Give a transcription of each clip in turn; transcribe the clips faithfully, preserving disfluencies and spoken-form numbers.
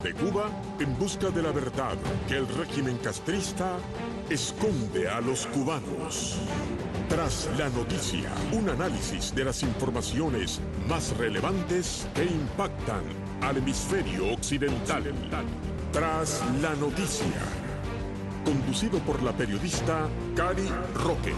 De Cuba en busca de la verdad que el régimen castrista esconde a los cubanos. Tras la noticia, un análisis de las informaciones más relevantes que impactan al hemisferio occidental. Tras la noticia, conducido por la periodista Cari Roque.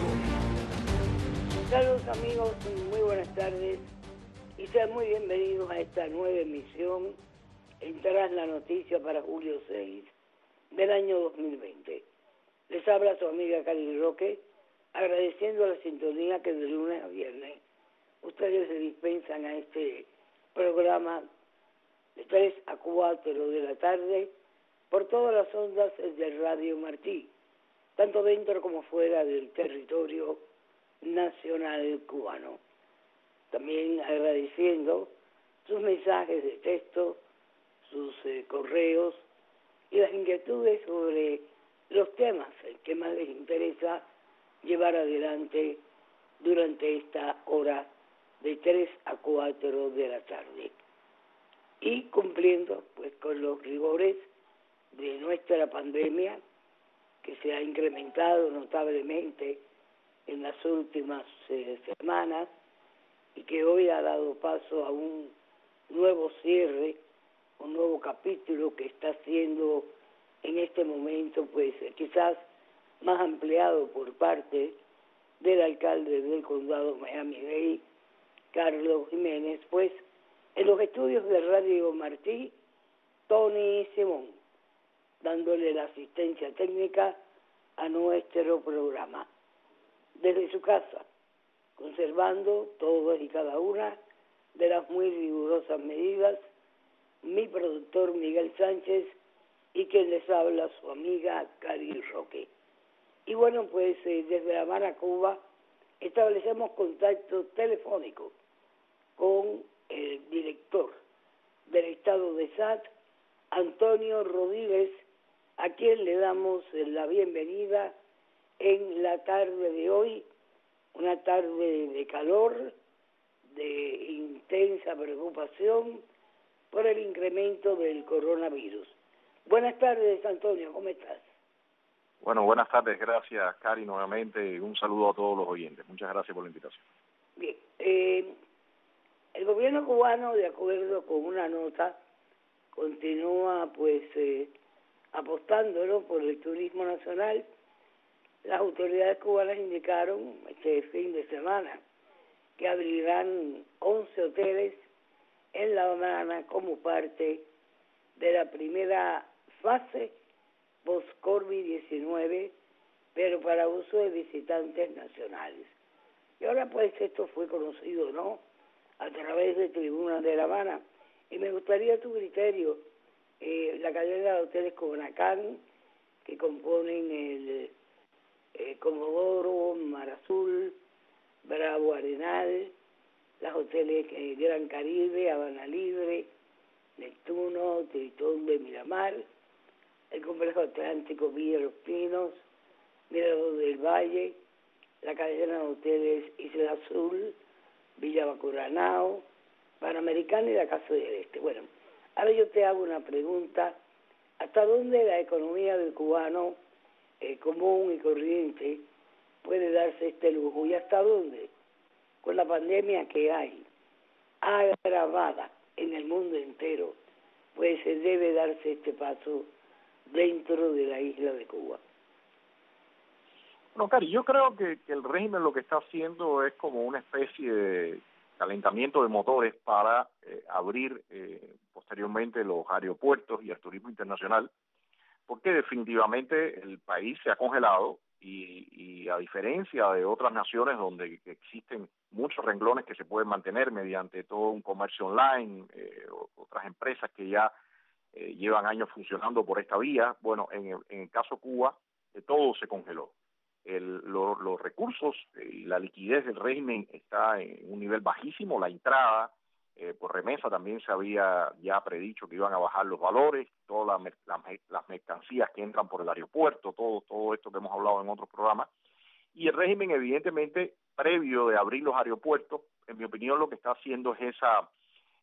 Saludos amigos, muy buenas tardes y sean muy bienvenidos a esta nueva emisión en Tras la Noticia para julio seis del año dos mil veinte. Les habla su amiga Cari Roque, agradeciendo la sintonía que de lunes a viernes ustedes se dispensan a este programa de tres a cuatro de la tarde por todas las ondas de Radio Martí, tanto dentro como fuera del territorio nacional cubano. También agradeciendo sus mensajes de texto, sus eh, correos y las inquietudes sobre los temas que más les interesa llevar adelante durante esta hora de tres a cuatro de la tarde. Y cumpliendo pues con los rigores de nuestra pandemia, que se ha incrementado notablemente en las últimas eh, semanas y que hoy ha dado paso a un nuevo cierre, un nuevo capítulo que está siendo en este momento pues quizás más ampliado por parte del alcalde del condado Miami-Dade, Carlos Jiménez, pues en los estudios de Radio Martí, Tony Simón, dándole la asistencia técnica a nuestro programa desde su casa, conservando todas y cada una de las muy rigurosas medidas, mi productor Miguel Sánchez y quien les habla su amiga Cari Roque. Y bueno, pues eh, desde La Habana, Cuba, establecemos contacto telefónico con el director del estado de S A T, Antonio Rodríguez, a quien le damos la bienvenida en la tarde de hoy, una tarde de calor, de intensa preocupación por el incremento del coronavirus. Buenas tardes, Antonio, ¿cómo estás? Bueno, buenas tardes, gracias, Cari, nuevamente, un saludo a todos los oyentes. Muchas gracias por la invitación. Bien, eh, el gobierno cubano, de acuerdo con una nota, continúa pues eh, apostándolo por el turismo nacional. Las autoridades cubanas indicaron este fin de semana que abrirán once hoteles en La Habana como parte de la primera fase post-COVID diecinueve, pero para uso de visitantes nacionales. Y ahora pues esto fue conocido, ¿no?, a través de Tribuna de La Habana. Y me gustaría tu criterio, eh, la cadena de hoteles Cobanacán, que componen el eh, Comodoro, Mar Azul, Bravo Arenal, los hoteles eh, Gran Caribe, Habana Libre, Neptuno, Tritón de Miramar, el complejo atlántico Villa Los Pinos, Mirador del Valle, la cadena de hoteles Isla Azul, Villa Bacuranao, Panamericana y la Casa del Este. Bueno, ahora yo te hago una pregunta: ¿hasta dónde la economía del cubano eh, común y corriente puede darse este lujo? ¿Y hasta dónde, con la pandemia que hay, agravada en el mundo entero, pues se debe darse este paso dentro de la isla de Cuba? Bueno, Cari, yo creo que, que el régimen lo que está haciendo es como una especie de calentamiento de motores para eh, abrir eh, posteriormente los aeropuertos y el turismo internacional, porque definitivamente el país se ha congelado y, y a diferencia de otras naciones donde existen muchos renglones que se pueden mantener mediante todo un comercio online, eh, otras empresas que ya eh, llevan años funcionando por esta vía, bueno, en el, en el caso Cuba, eh, todo se congeló. El, lo, los recursos y la liquidez del régimen está en un nivel bajísimo. La entrada eh, por remesa también se había ya predicho que iban a bajar los valores, todas las, las, las mercancías que entran por el aeropuerto, todo, todo esto que hemos hablado en otros programas. Y el régimen, evidentemente, previo de abrir los aeropuertos, en mi opinión, lo que está haciendo es esa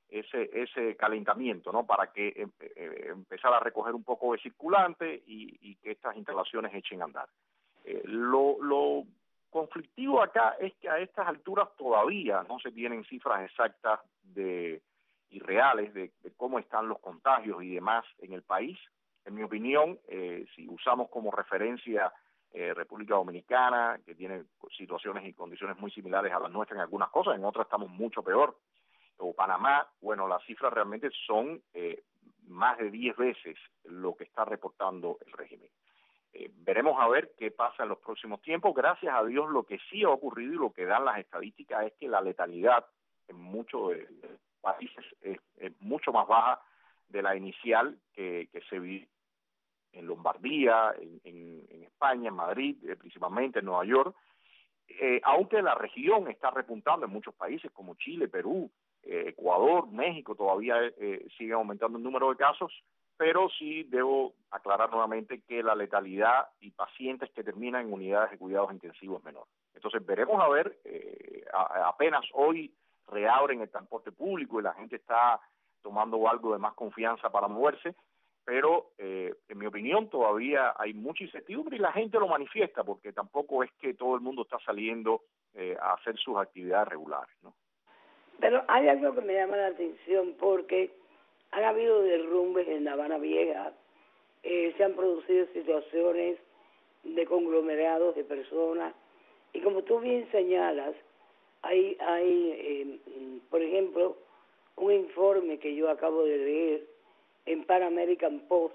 ese ese calentamiento, ¿no? Para que eh, eh, empezar a recoger un poco de circulante y, y que estas instalaciones echen a andar. Eh, lo, lo conflictivo acá es que a estas alturas todavía no se tienen cifras exactas de y reales de, de cómo están los contagios y demás en el país. En mi opinión, eh, si usamos como referencia eh, República Dominicana, que tiene situaciones y condiciones muy similares a las nuestras en algunas cosas, en otras estamos mucho peor, o Panamá, bueno, las cifras realmente son eh, más de diez veces lo que está reportando el régimen. Eh, veremos a ver qué pasa en los próximos tiempos. Gracias a Dios, lo que sí ha ocurrido y lo que dan las estadísticas es que la letalidad en muchos de, de países es, es mucho más baja de la inicial que, que se vio en Lombardía, en, en, en España, en Madrid, eh, principalmente en Nueva York, eh, aunque la región está repuntando en muchos países como Chile, Perú, eh, Ecuador, México, todavía eh, sigue aumentando el número de casos, pero sí debo aclarar nuevamente que la letalidad y pacientes que terminan en unidades de cuidados intensivos es menor. Entonces veremos a ver, eh, a, apenas hoy reabren el transporte público y la gente está tomando algo de más confianza para moverse, pero eh, en mi opinión todavía hay mucha incertidumbre y la gente lo manifiesta porque tampoco es que todo el mundo está saliendo eh, a hacer sus actividades regulares, ¿no? Pero hay algo que me llama la atención porque han habido derrumbes en La Habana Vieja, eh, se han producido situaciones de conglomerados de personas y como tú bien señalas, hay, hay eh, por ejemplo, un informe que yo acabo de leer en Pan American Post,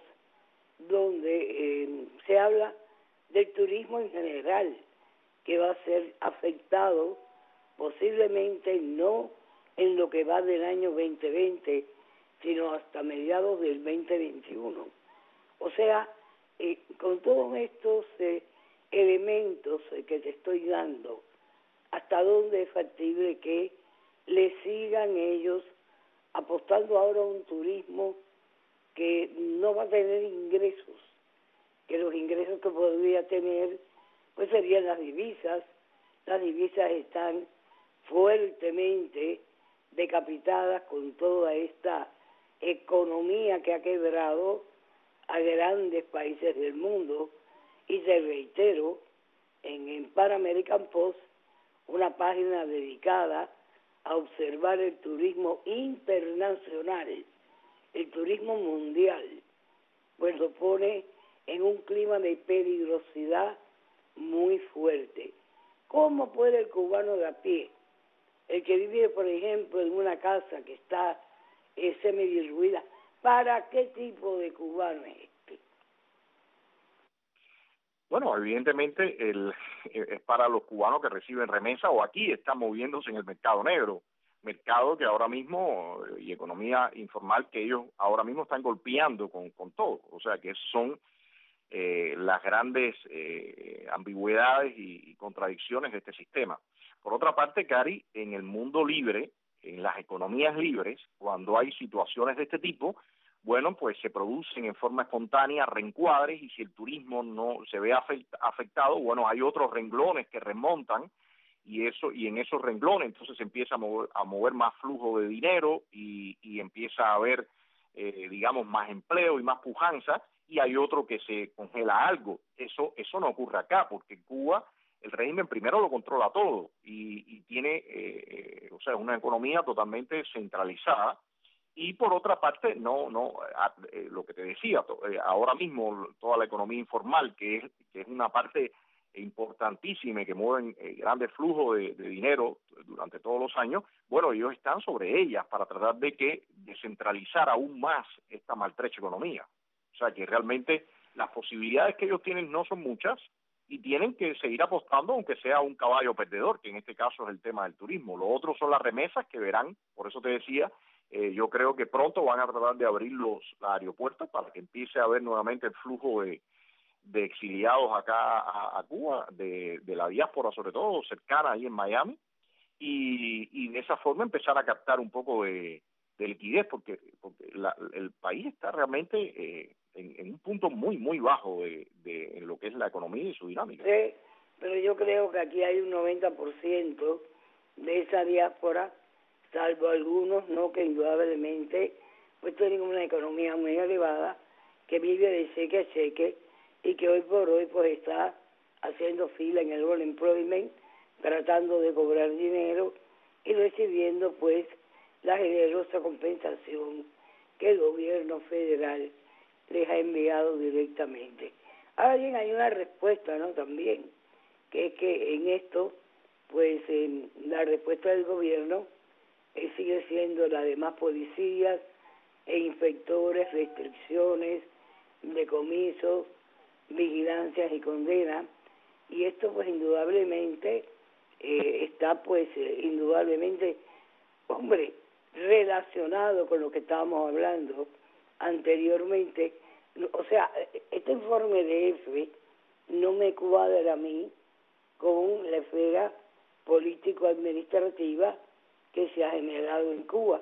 donde eh, se habla del turismo en general, que va a ser afectado posiblemente no en lo que va del año veinte veinte, sino hasta mediados del veinte veintiuno. O sea, eh, con todos estos eh, elementos eh, que te estoy dando, ¿hasta dónde es factible que le sigan ellos apostando ahora a un turismo que no va a tener ingresos, que los ingresos que podría tener pues serían las divisas? Las divisas están fuertemente decapitadas con toda esta economía que ha quebrado a grandes países del mundo, y te reitero, en, en Pan American Post, una página dedicada a observar el turismo internacional, el turismo mundial, pues lo pone en un clima de peligrosidad muy fuerte. ¿Cómo puede el cubano de a pie, el que vive, por ejemplo, en una casa que está eh, semi-derruida, para qué tipo de cubano es este? Bueno, evidentemente el, es para los cubanos que reciben remesa o aquí están moviéndose en el mercado negro, mercado que ahora mismo, y economía informal, que ellos ahora mismo están golpeando con, con todo. O sea, que son eh, las grandes eh, ambigüedades y, y contradicciones de este sistema. Por otra parte, Cari, en el mundo libre, en las economías libres, cuando hay situaciones de este tipo, bueno, pues se producen en forma espontánea reencuadres y si el turismo no se ve afectado, bueno, hay otros renglones que remontan y eso y en esos renglones entonces se empieza a mover, a mover más flujo de dinero y, y empieza a haber, eh, digamos, más empleo y más pujanza, y hay otro que se congela algo. Eso eso no ocurre acá, porque en Cuba el régimen primero lo controla todo y, y tiene, eh, o sea, una economía totalmente centralizada. Y por otra parte, no, no, eh, lo que te decía, to, eh, ahora mismo toda la economía informal, que es, que es una parte importantísima y que mueven eh, grandes flujos de, de dinero durante todos los años, bueno, ellos están sobre ellas para tratar de que descentralizar aún más esta maltrecha economía. O sea que realmente las posibilidades que ellos tienen no son muchas y tienen que seguir apostando aunque sea un caballo perdedor, que en este caso es el tema del turismo. Lo otro son las remesas que verán, por eso te decía, Eh, yo creo que pronto van a tratar de abrir los, los aeropuertos para que empiece a haber nuevamente el flujo de, de exiliados acá a, a Cuba, de, de la diáspora sobre todo, cercana ahí en Miami, y, y de esa forma empezar a captar un poco de, de liquidez, porque, porque la, el país está realmente eh, en, en un punto muy, muy bajo de, de en lo que es la economía y su dinámica. Sí, pero yo creo que aquí hay un noventa por ciento de esa diáspora salvo algunos, no, que indudablemente pues tienen una economía muy elevada, que vive de cheque a cheque y que hoy por hoy pues está haciendo fila en el unemployment, tratando de cobrar dinero y recibiendo pues la generosa compensación que el gobierno federal les ha enviado directamente. Ahora bien, hay una respuesta, ¿no? También, que es que en esto, pues eh, la respuesta del gobierno eh, sigue siendo la de más policías e inspectores, restricciones, decomisos, vigilancias y condenas, y esto pues indudablemente eh, está pues eh, indudablemente, hombre, relacionado con lo que estábamos hablando anteriormente. O sea, este informe de F no me cuadra a mí con la esfera político-administrativa que se ha generado en Cuba.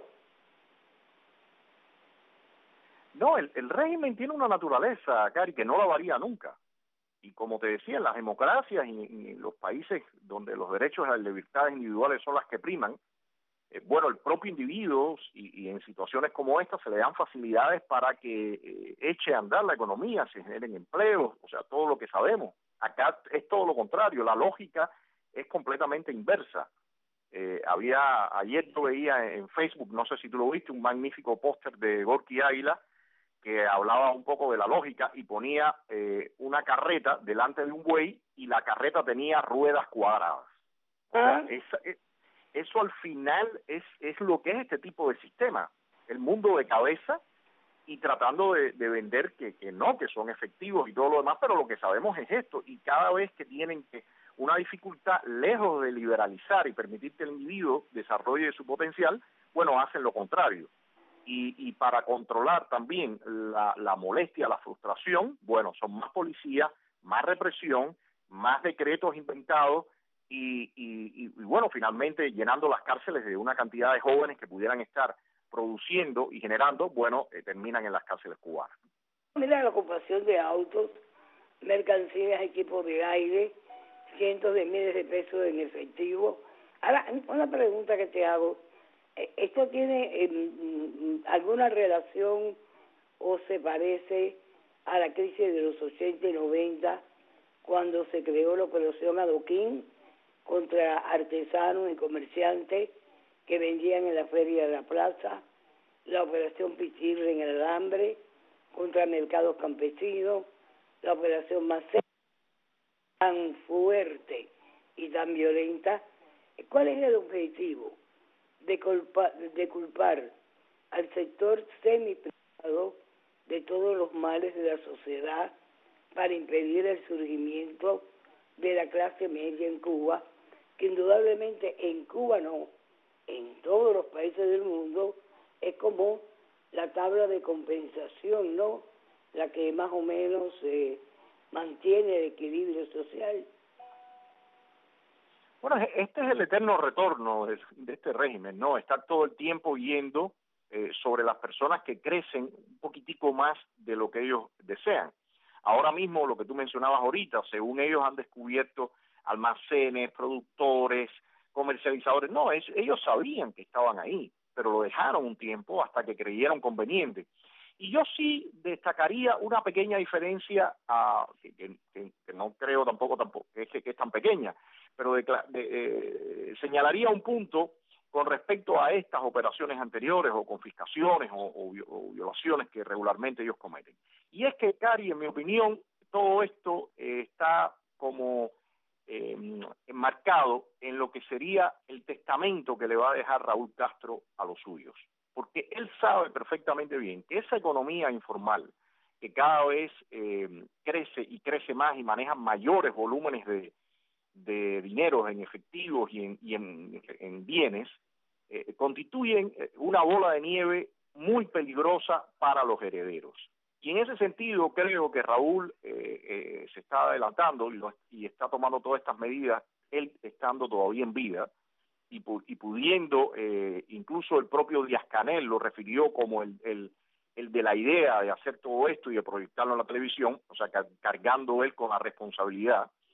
No, el, el régimen tiene una naturaleza, Cari, que no la varía nunca. Y como te decía, en las democracias y, y los países donde los derechos y las libertades individuales son las que priman, eh, bueno, el propio individuo y, y en situaciones como esta se le dan facilidades para que eh, eche a andar la economía, se generen empleos, o sea, todo lo que sabemos. Acá es todo lo contrario, la lógica es completamente inversa. Eh, había, ayer yo veía en Facebook, no sé si tú lo viste, un magnífico póster de Gorky Águila que hablaba un poco de la lógica y ponía eh, una carreta delante de un buey y la carreta tenía ruedas cuadradas. O sea, ¿Ah? esa, es, eso al final es, es lo que es este tipo de sistema, el mundo de cabeza y tratando de, de vender que, que no, que son efectivos y todo lo demás, pero lo que sabemos es esto, y cada vez que tienen que una dificultad, lejos de liberalizar y permitir que el individuo desarrolle su potencial, bueno, hacen lo contrario. Y, y para controlar también la, la molestia, la frustración, bueno, son más policías, más represión, más decretos inventados y, y, y, y bueno, finalmente llenando las cárceles de una cantidad de jóvenes que pudieran estar produciendo y generando, bueno, eh, terminan en las cárceles cubanas. Mira la ocupación de autos, mercancías, equipos de aire, cientos de miles de pesos en efectivo. Ahora, una pregunta que te hago, ¿esto tiene eh, alguna relación o se parece a la crisis de los ochenta y noventa cuando se creó la operación Adoquín contra artesanos y comerciantes que vendían en la feria de la plaza, la operación Pichirre en el alambre contra mercados campesinos, la operación Macé, tan fuerte y tan violenta? ¿Cuál es el objetivo? De, culpa, de culpar al sector semi-privado de todos los males de la sociedad para impedir el surgimiento de la clase media en Cuba, que indudablemente en Cuba no, en todos los países del mundo es como la tabla de compensación, ¿no? La que más o menos eh, mantiene el equilibrio social. Bueno, este es el eterno retorno de, de este régimen, ¿no? Estar todo el tiempo yendo eh, sobre las personas que crecen un poquitico más de lo que ellos desean. Ahora mismo, lo que tú mencionabas ahorita, según ellos han descubierto almacenes, productores, comercializadores, no, es, ellos sabían que estaban ahí, pero lo dejaron un tiempo hasta que creyeron conveniente. Y yo sí destacaría una pequeña diferencia, uh, que, que, que no creo tampoco, tampoco que, es, que es tan pequeña, pero de, de, eh, señalaría un punto con respecto a estas operaciones anteriores o confiscaciones o, o, o violaciones que regularmente ellos cometen. Y es que, Cari, en mi opinión, todo esto eh, está como eh, enmarcado en lo que sería el testamento que le va a dejar Raúl Castro a los suyos. Porque él sabe perfectamente bien que esa economía informal, que cada vez eh, crece y crece más y maneja mayores volúmenes de de dinero en efectivos y en, y en, en bienes, eh, constituyen una bola de nieve muy peligrosa para los herederos. Y en ese sentido creo que Raúl eh, eh, se está adelantando y, lo, y está tomando todas estas medidas, él estando todavía en vida, y, y pudiendo, eh, incluso el propio Díaz-Canel lo refirió como el, el, el de la idea de hacer todo esto y de proyectarlo en la televisión, o sea, cargando él con la responsabilidad.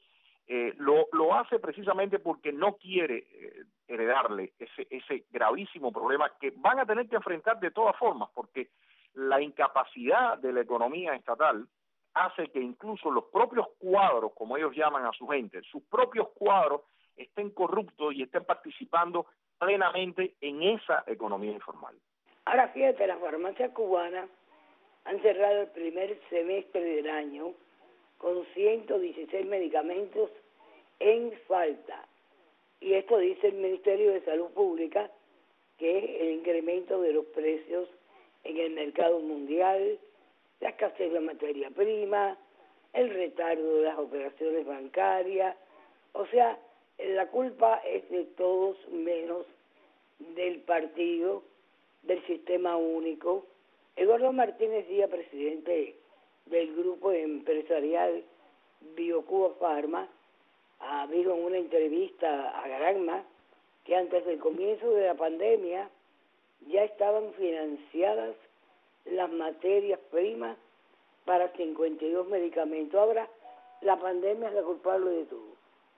eh, lo, lo hace precisamente porque no quiere eh, heredarle ese, ese gravísimo problema que van a tener que enfrentar de todas formas, porque la incapacidad de la economía estatal hace que incluso los propios cuadros, como ellos llaman a su gente, sus propios cuadros estén corruptos y estén participando plenamente en esa economía informal. Ahora fíjate, las farmacias cubanas han cerrado el primer semestre del año con ciento dieciséis medicamentos en falta. Y esto dice el Ministerio de Salud Pública, que es el incremento de los precios en el mercado mundial, la escasez de materia prima, el retardo de las operaciones bancarias. O sea, la culpa es de todos menos del partido, del sistema único. Eduardo Martínez Díaz, presidente del grupo empresarial BioCuba Pharma, dijo en una entrevista a Granma que antes del comienzo de la pandemia ya estaban financiadas las materias primas para cincuenta y dos medicamentos. Ahora la pandemia es la culpable de todo.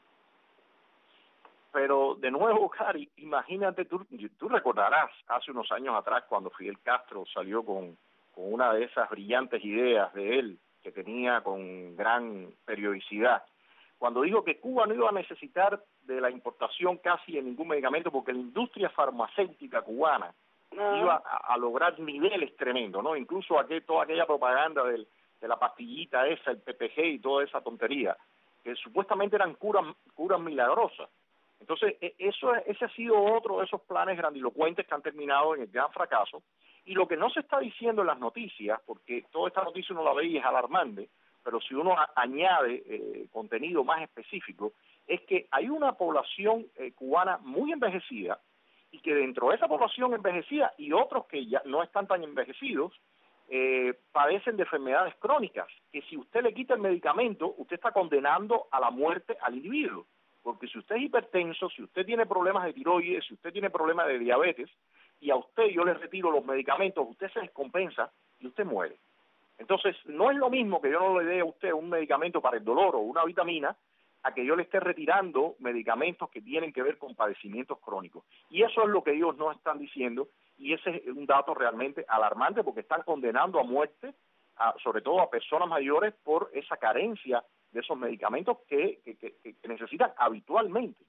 Pero de nuevo, Cari, imagínate, tú, tú recordarás hace unos años atrás cuando Fidel Castro salió con, con una de esas brillantes ideas de él, que tenía con gran periodicidad, cuando dijo que Cuba no iba a necesitar de la importación casi de ningún medicamento porque la industria farmacéutica cubana no. iba a, a lograr niveles tremendos, ¿no? Incluso aquel, toda aquella propaganda del, de la pastillita esa, el P P G y toda esa tontería, que supuestamente eran curas, curas milagrosas. Entonces, eso, ese ha sido otro de esos planes grandilocuentes que han terminado en el gran fracaso. Y lo que no se está diciendo en las noticias, porque toda esta noticia uno la ve y es alarmante, pero si uno a, añade eh, contenido más específico, es que hay una población eh, cubana muy envejecida y que dentro de esa población envejecida y otros que ya no están tan envejecidos, eh, padecen de enfermedades crónicas, que si usted le quita el medicamento, usted está condenando a la muerte al individuo. Porque si usted es hipertenso, si usted tiene problemas de tiroides, si usted tiene problemas de diabetes, y a usted yo le retiro los medicamentos, usted se descompensa y usted muere. Entonces, no es lo mismo que yo no le dé a usted un medicamento para el dolor o una vitamina, a que yo le esté retirando medicamentos que tienen que ver con padecimientos crónicos. Y eso es lo que ellos no están diciendo, y ese es un dato realmente alarmante, porque están condenando a muerte, a, sobre todo a personas mayores, por esa carencia de esos medicamentos que, que, que, que necesitan habitualmente.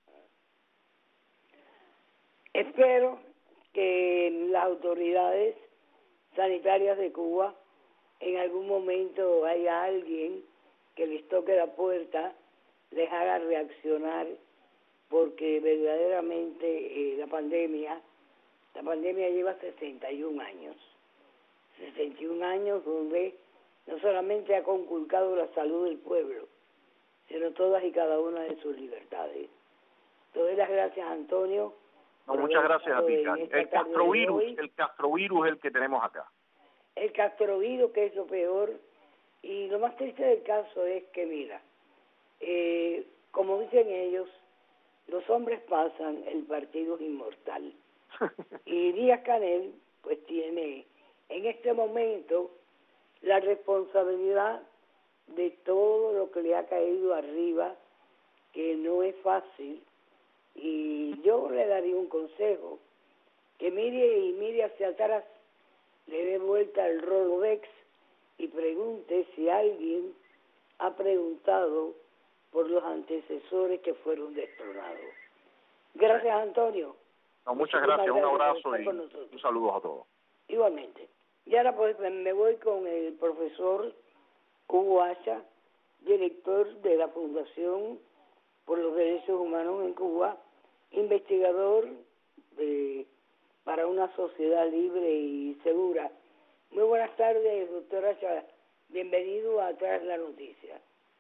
Espero que las autoridades sanitarias de Cuba en algún momento haya alguien que les toque la puerta, les haga reaccionar, porque verdaderamente eh, la pandemia, la pandemia lleva sesenta y un años, sesenta y un años donde no solamente ha conculcado la salud del pueblo, sino todas y cada una de sus libertades. Te doy las gracias, Antonio. No, muchas gracias a ti, Cari. El castrovirus, el castrovirus es el que tenemos acá. El castrovirus, que es lo peor, y lo más triste del caso es que, mira, eh, como dicen ellos, los hombres pasan, el partido es inmortal. Y Díaz-Canel, pues tiene en este momento la responsabilidad de todo lo que le ha caído arriba, que no es fácil. Y yo le daría un consejo, que mire y mire hacia atrás, le dé vuelta al Rolodex y pregunte si alguien ha preguntado por los antecesores que fueron destronados. Gracias, Antonio. No, muchas gracias, un abrazo y un saludo a todos. Igualmente. Y ahora pues me voy con el profesor Hugo Hacha, director de la Fundación por los Derechos Humanos en Cuba, investigador de, para una sociedad libre y segura. Muy buenas tardes, doctor Hacha. Bienvenido a Tras la Noticia.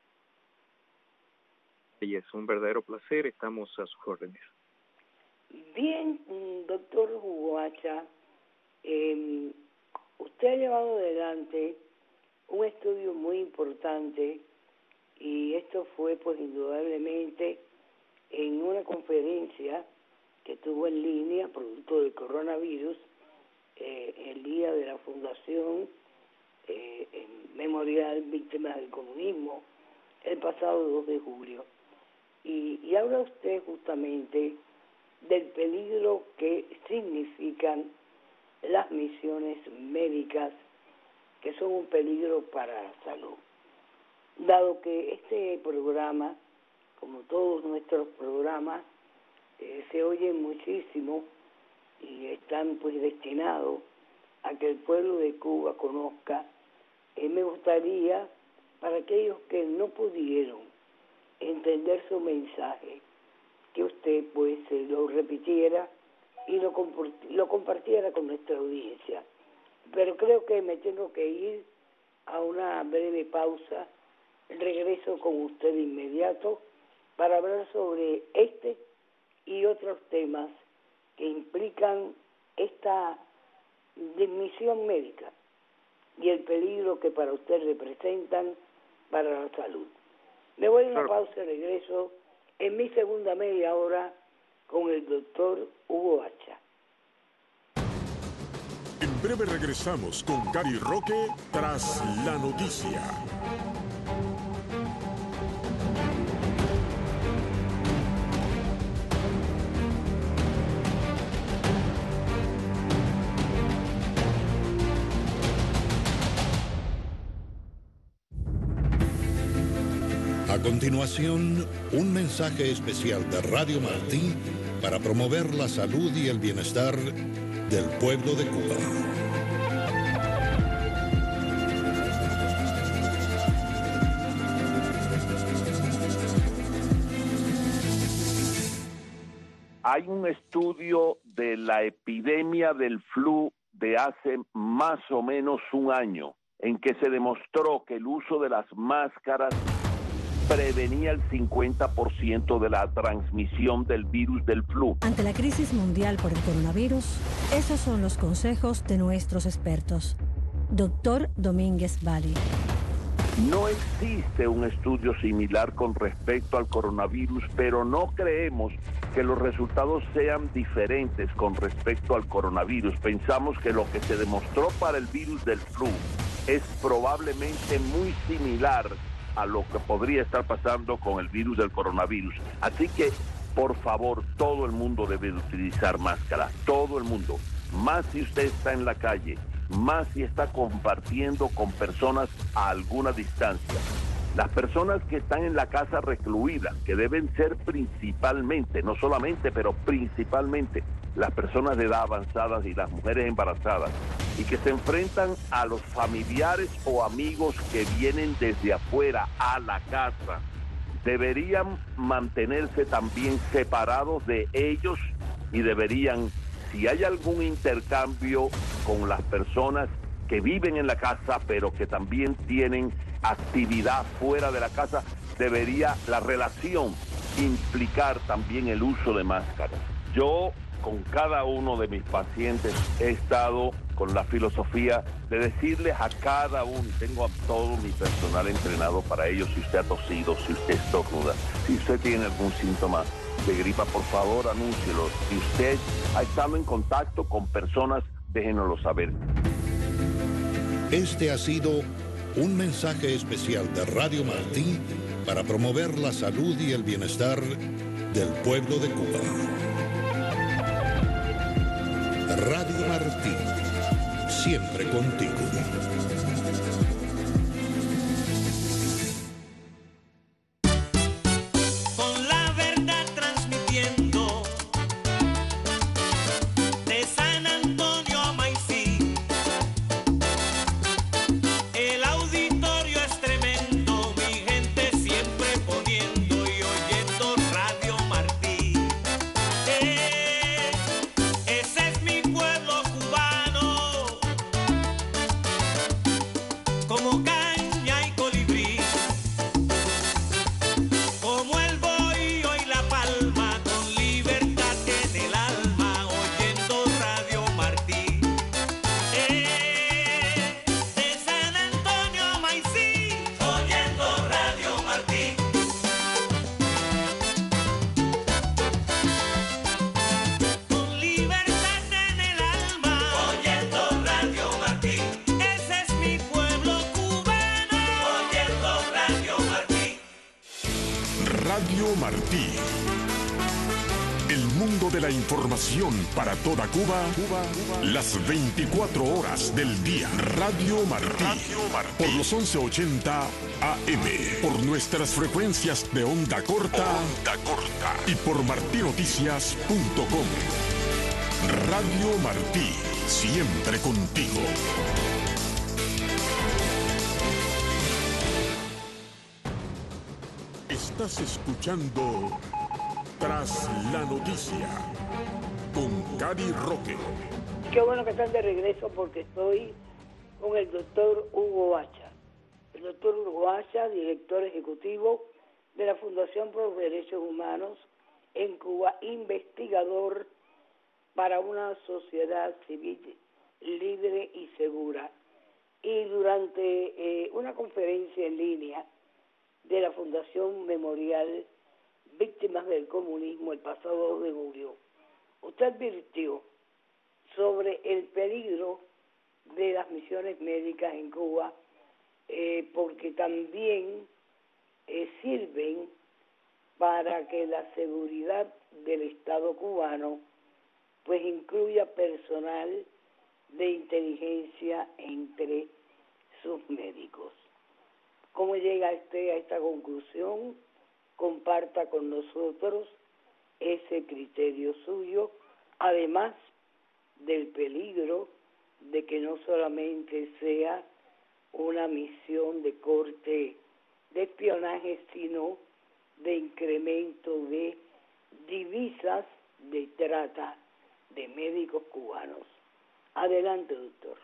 Y es un verdadero placer, estamos a sus órdenes. Bien, doctor Hugo Hacha, eh, usted ha llevado adelante un estudio muy importante, y esto fue pues indudablemente en una conferencia que tuvo en línea producto del coronavirus, eh, el día de la Fundación eh, en Memorial Víctimas del Comunismo, el pasado dos de julio. Y, y habla usted justamente del peligro que significan las misiones médicas, que son un peligro para la salud. Dado que este programa, como todos nuestros programas, eh, se oyen muchísimo y están pues destinados a que el pueblo de Cuba conozca, eh, me gustaría, para aquellos que no pudieron entender su mensaje, que usted pues eh, lo repitiera y lo, lo compartiera con nuestra audiencia. Pero creo que me tengo que ir a una breve pausa. Regreso con usted de inmediato para hablar sobre este y otros temas que implican esta misión médica y el peligro que para usted representan para la salud. Me voy a una pausa y regreso en mi segunda media hora con el doctor Hugo Hacha. En breve regresamos con Gary Roque tras la noticia. A continuación, un mensaje especial de Radio Martí para promover la salud y el bienestar del pueblo de Cuba. Hay un estudio de la epidemia del flu de hace más o menos un año en que se demostró que el uso de las máscaras prevenía el cincuenta por ciento de la transmisión del virus del flu. Ante la crisis mundial por el coronavirus, esos son los consejos de nuestros expertos. Doctor Domínguez Valle. No existe un estudio similar con respecto al coronavirus, pero no creemos que los resultados sean diferentes con respecto al coronavirus. Pensamos que lo que se demostró para el virus del flu es probablemente muy similar a lo que podría estar pasando con el virus del coronavirus. Así que, por favor, todo el mundo debe utilizar máscara, todo el mundo. Más si usted está en la calle, más si está compartiendo con personas a alguna distancia. Las personas que están en la casa recluidas, que deben ser principalmente, no solamente, pero principalmente, las personas de edad avanzada y las mujeres embarazadas, y que se enfrentan a los familiares o amigos que vienen desde afuera a la casa, deberían mantenerse también separados de ellos y deberían, si hay algún intercambio con las personas que viven en la casa, pero que también tienen actividad fuera de la casa, debería la relación implicar también el uso de máscaras. Yo, con cada uno de mis pacientes, he estado con la filosofía de decirles a cada uno, y tengo a todo mi personal entrenado para ello, si usted ha tosido, si usted estornuda, si usted tiene algún síntoma de gripa, por favor, anúncielo. Si usted ha estado en contacto con personas, déjenoslo saber. Este ha sido un mensaje especial de Radio Martí para promover la salud y el bienestar del pueblo de Cuba. Radio Martí, siempre contigo. Ese es mi pueblo cubano. Radio Martí. El mundo de la información para toda Cuba, Cuba, Cuba, las veinticuatro horas del día. Radio Martí. Radio Martí. Por los once ochenta A M. Por nuestras frecuencias de onda corta. Onda corta. Y por martinoticias punto com. Radio Martí. Siempre contigo. Estás escuchando Tras la Noticia con Cady Roque. Qué bueno que están de regreso porque estoy con el doctor Hugo Hacha. El doctor Hugo Hacha, director ejecutivo de la Fundación por los Derechos Humanos en Cuba, investigador para una sociedad civil libre y segura. Y durante eh, una conferencia en línea de la Fundación Memorial Víctimas del Comunismo el pasado dos de julio, usted advirtió sobre el peligro de las misiones médicas en Cuba, eh, porque también eh, sirven para que la seguridad del Estado cubano pues incluya personal de inteligencia entre sus médicos. ¿Cómo llega usted a esta conclusión? Comparta con nosotros ese criterio suyo, además del peligro de que no solamente sea una misión de corte de espionaje, sino de incremento de divisas de trata de médicos cubanos. Adelante, doctor.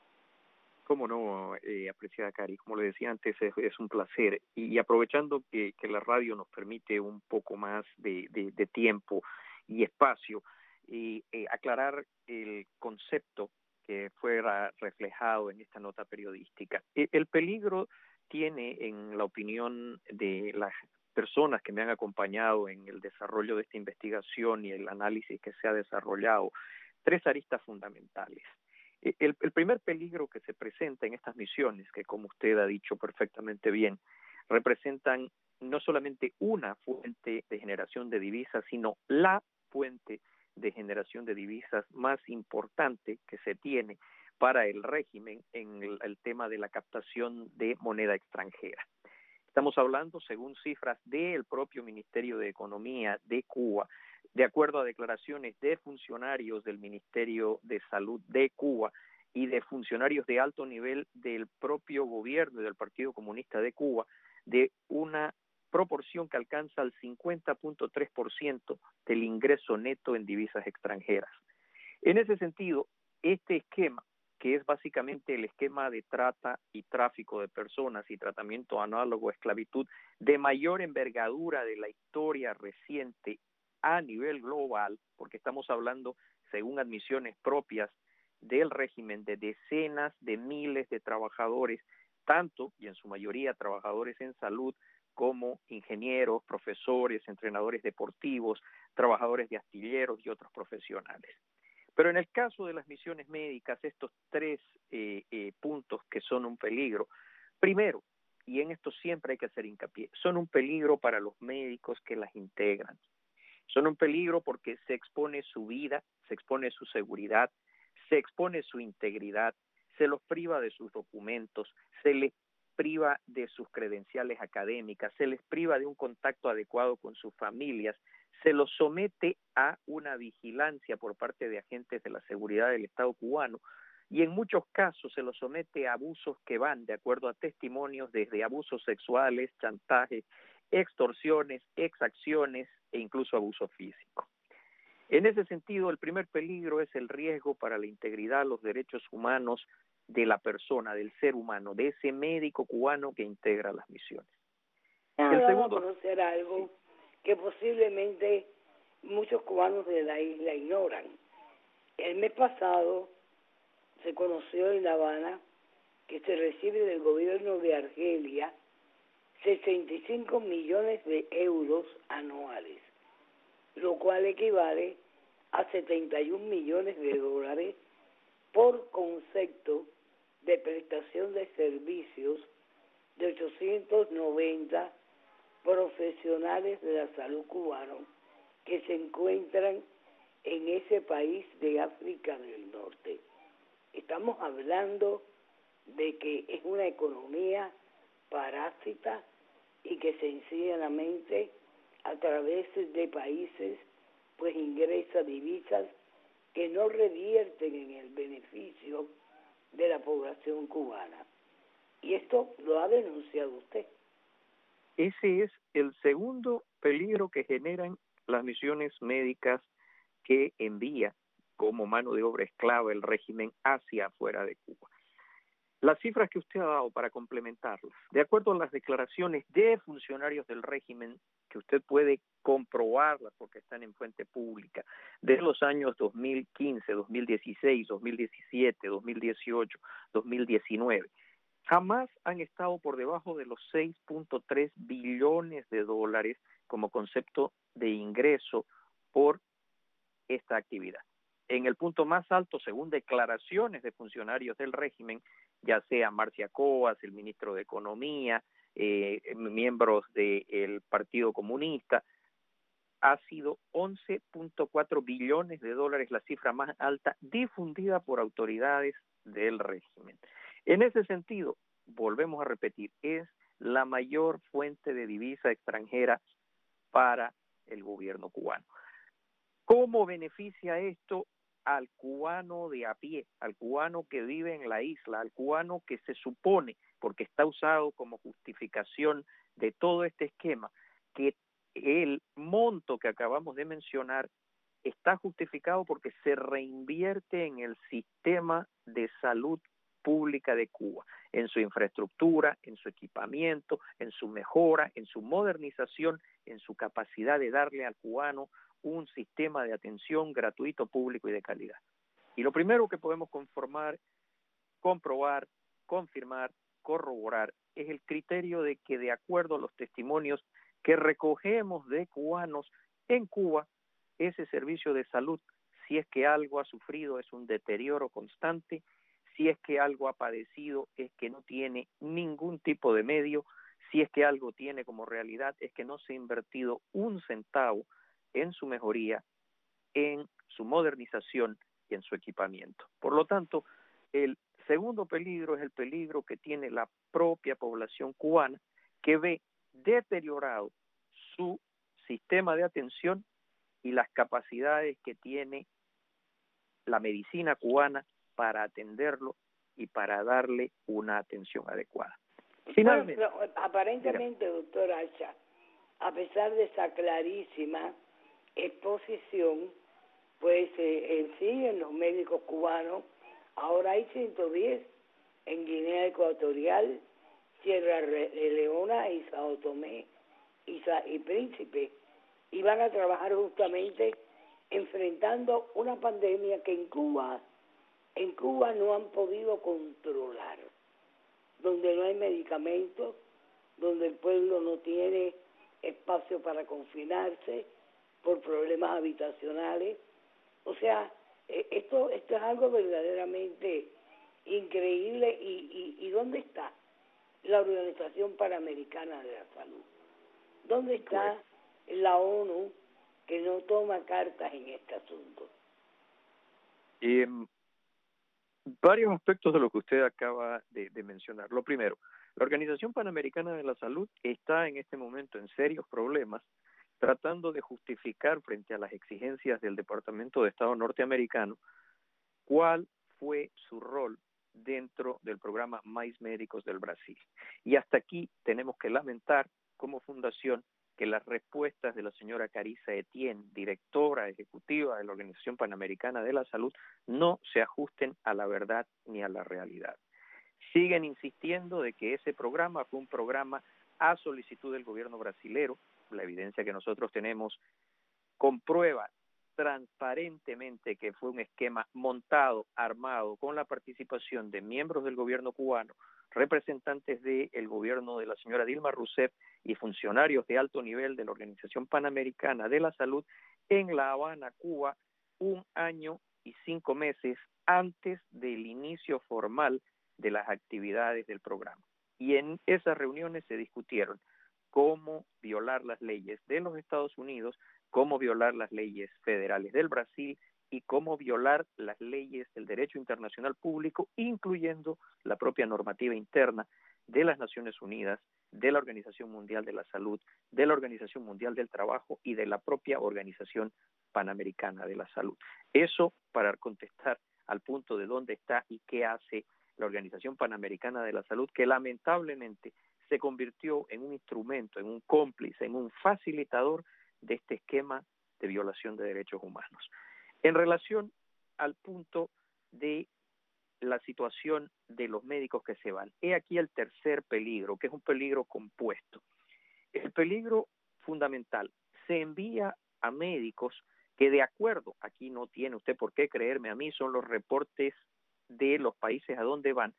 Cómo no, eh, apreciada Cari, como le decía antes, es, es un placer. Y, y aprovechando que, que la radio nos permite un poco más de, de, de tiempo y espacio, y eh, aclarar el concepto que fuera reflejado en esta nota periodística. El, el peligro tiene, en la opinión de las personas que me han acompañado en el desarrollo de esta investigación y el análisis que se ha desarrollado, tres aristas fundamentales. El, el primer peligro que se presenta en estas misiones, que como usted ha dicho perfectamente bien, representan no solamente una fuente de generación de divisas, sino la fuente de generación de divisas más importante que se tiene para el régimen en el, el tema de la captación de moneda extranjera. Estamos hablando, según cifras del propio Ministerio de Economía de Cuba, de acuerdo a declaraciones de funcionarios del Ministerio de Salud de Cuba y de funcionarios de alto nivel del propio gobierno y del Partido Comunista de Cuba, de una proporción que alcanza el cincuenta punto tres por ciento del ingreso neto en divisas extranjeras. En ese sentido, este esquema, que es básicamente el esquema de trata y tráfico de personas y tratamiento análogo a esclavitud de mayor envergadura de la historia reciente a nivel global, porque estamos hablando, según admisiones propias del régimen, de decenas de miles de trabajadores, tanto y en su mayoría trabajadores en salud, como ingenieros, profesores, entrenadores deportivos, trabajadores de astilleros y otros profesionales. Pero en el caso de las misiones médicas, estos tres eh, eh, puntos que son un peligro, primero, y en esto siempre hay que hacer hincapié, son un peligro para los médicos que las integran. Son un peligro porque se expone su vida, se expone su seguridad, se expone su integridad, se los priva de sus documentos, se les priva de sus credenciales académicas, se les priva de un contacto adecuado con sus familias, se los somete a una vigilancia por parte de agentes de la seguridad del Estado cubano y en muchos casos se los somete a abusos que van, de acuerdo a testimonios, desde abusos sexuales, chantaje, extorsiones, exacciones e incluso abuso físico. En ese sentido, el primer peligro es el riesgo para la integridad, los derechos humanos de la persona, del ser humano, de ese médico cubano que integra las misiones. El segundo, vamos a conocer algo que posiblemente muchos cubanos de la isla ignoran. El mes pasado se conoció en La Habana que se recibe del gobierno de Argelia sesenta y cinco millones de euros anuales, lo cual equivale a setenta y un millones de dólares por concepto de prestación de servicios de ochocientos noventa profesionales de la salud cubanos que se encuentran en ese país de África del Norte. Estamos hablando de que es una economía parásita y que sencillamente a través de países pues ingresa divisas que no revierten en el beneficio de la población cubana. Y esto lo ha denunciado usted. Ese es el segundo peligro que generan las misiones médicas que envía como mano de obra esclava el régimen hacia afuera de Cuba. Las cifras que usted ha dado para complementarlas, de acuerdo a las declaraciones de funcionarios del régimen, que usted puede comprobarlas porque están en fuente pública, de los años dos mil quince, dos mil dieciséis, dos mil diecisiete, dos mil dieciocho, dos mil diecinueve, jamás han estado por debajo de los seis punto tres billones de dólares como concepto de ingreso por esta actividad. En el punto más alto, según declaraciones de funcionarios del régimen, ya sea Marcia Coas, el ministro de Economía, eh, miembros del Partido Comunista, ha sido once punto cuatro billones de dólares, la cifra más alta difundida por autoridades del régimen. En ese sentido, volvemos a repetir, es la mayor fuente de divisa extranjera para el gobierno cubano. ¿Cómo beneficia esto al cubano de a pie, al cubano que vive en la isla, al cubano que se supone, porque está usado como justificación de todo este esquema, que el monto que acabamos de mencionar está justificado porque se reinvierte en el sistema de salud pública de Cuba, en su infraestructura, en su equipamiento, en su mejora, en su modernización, en su capacidad de darle al cubano un sistema de atención gratuito, público y de calidad. Y lo primero que podemos conformar, comprobar, confirmar, corroborar, es el criterio de que, de acuerdo a los testimonios que recogemos de cubanos en Cuba, ese servicio de salud, si es que algo ha sufrido, es un deterioro constante, si es que algo ha padecido, es que no tiene ningún tipo de medio, si es que algo tiene como realidad, es que no se ha invertido un centavo en su mejoría, en su modernización y en su equipamiento. Por lo tanto, el segundo peligro es el peligro que tiene la propia población cubana, que ve deteriorado su sistema de atención y las capacidades que tiene la medicina cubana para atenderlo y para darle una atención adecuada. Finalmente, bueno, pero aparentemente, mira, doctor Acha, a pesar de esa clarísima exposición, pues eh, en sí, en los médicos cubanos, ahora hay ciento diez en Guinea Ecuatorial, Sierra Leona y Sao Tomé y, Sa y Príncipe, y van a trabajar justamente enfrentando una pandemia que en Cuba, en Cuba no han podido controlar, donde no hay medicamentos, donde el pueblo no tiene espacio para confinarse por problemas habitacionales. O sea, esto esto es algo verdaderamente increíble. ¿Y, y, y dónde está la Organización Panamericana de la Salud? ¿Dónde está la ONU, que no toma cartas en este asunto? Eh, varios aspectos de lo que usted acaba de, de mencionar. Lo primero, la Organización Panamericana de la Salud está en este momento en serios problemas, tratando de justificar frente a las exigencias del Departamento de Estado norteamericano cuál fue su rol dentro del programa Mais Médicos del Brasil. Y hasta aquí tenemos que lamentar como fundación que las respuestas de la señora Carissa Etienne, directora ejecutiva de la Organización Panamericana de la Salud, no se ajusten a la verdad ni a la realidad. Siguen insistiendo de que ese programa fue un programa a solicitud del gobierno brasilero. La evidencia que nosotros tenemos comprueba transparentemente que fue un esquema montado, armado, con la participación de miembros del gobierno cubano, representantes del gobierno de la señora Dilma Rousseff y funcionarios de alto nivel de la Organización Panamericana de la Salud en La Habana, Cuba, un año y cinco meses antes del inicio formal de las actividades del programa. Y en esas reuniones se discutieron cómo violar las leyes de los Estados Unidos, cómo violar las leyes federales del Brasil y cómo violar las leyes del derecho internacional público, incluyendo la propia normativa interna de las Naciones Unidas, de la Organización Mundial de la Salud, de la Organización Mundial del Trabajo y de la propia Organización Panamericana de la Salud. Eso para contestar al punto de dónde está y qué hace la Organización Panamericana de la Salud, que lamentablemente se convirtió en un instrumento, en un cómplice, en un facilitador de este esquema de violación de derechos humanos. En relación al punto de la situación de los médicos que se van, he aquí el tercer peligro, que es un peligro compuesto. El peligro fundamental, se envía a médicos que, de acuerdo, aquí no tiene usted por qué creerme a mí, son los reportes de los países a donde van,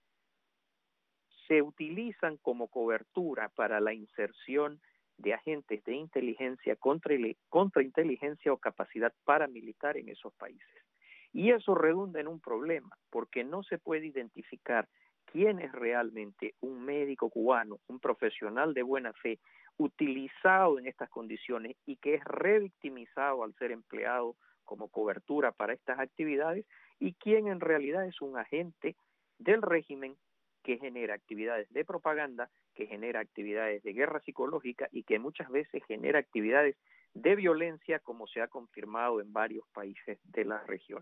se utilizan como cobertura para la inserción de agentes de inteligencia, contra, contrainteligencia o capacidad paramilitar en esos países. Y eso redunda en un problema, porque no se puede identificar quién es realmente un médico cubano, un profesional de buena fe, utilizado en estas condiciones y que es revictimizado al ser empleado como cobertura para estas actividades, y quién en realidad es un agente del régimen que genera actividades de propaganda, que genera actividades de guerra psicológica y que muchas veces genera actividades de violencia, como se ha confirmado en varios países de la región.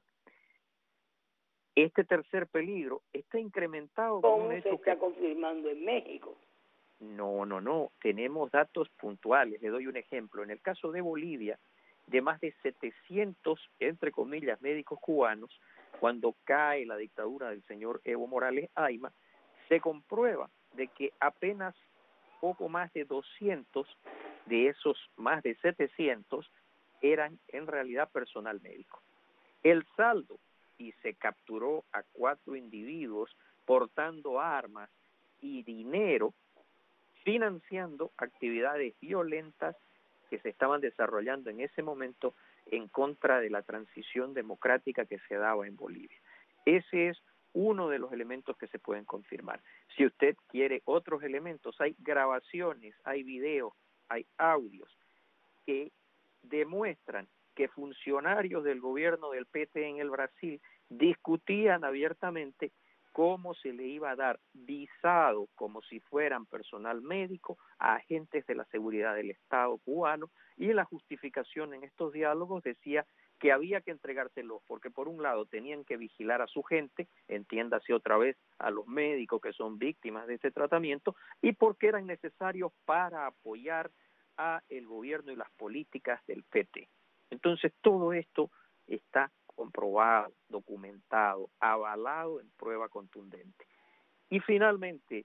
Este tercer peligro está incrementado con ¿Cómo un hecho se está que... confirmando en México? No, no, no. Tenemos datos puntuales. Le doy un ejemplo. En el caso de Bolivia, de más de setecientos, entre comillas, médicos cubanos, cuando cae la dictadura del señor Evo Morales Ayma, se comprueba de que apenas poco más de doscientos de esos más de setecientos eran en realidad personal médico. El saldo, y se capturó a cuatro individuos portando armas y dinero, financiando actividades violentas que se estaban desarrollando en ese momento en contra de la transición democrática que se daba en Bolivia. Ese es uno de los elementos que se pueden confirmar. Si usted quiere otros elementos, hay grabaciones, hay videos, hay audios que demuestran que funcionarios del gobierno del P T en el Brasil discutían abiertamente cómo se le iba a dar visado como si fueran personal médico a agentes de la seguridad del Estado cubano, y la justificación en estos diálogos decía que había que entregárselos porque por un lado tenían que vigilar a su gente, entiéndase otra vez a los médicos que son víctimas de ese tratamiento, y porque eran necesarios para apoyar a el gobierno y las políticas del P T. Entonces todo esto está comprobado, documentado, avalado en prueba contundente. Y finalmente,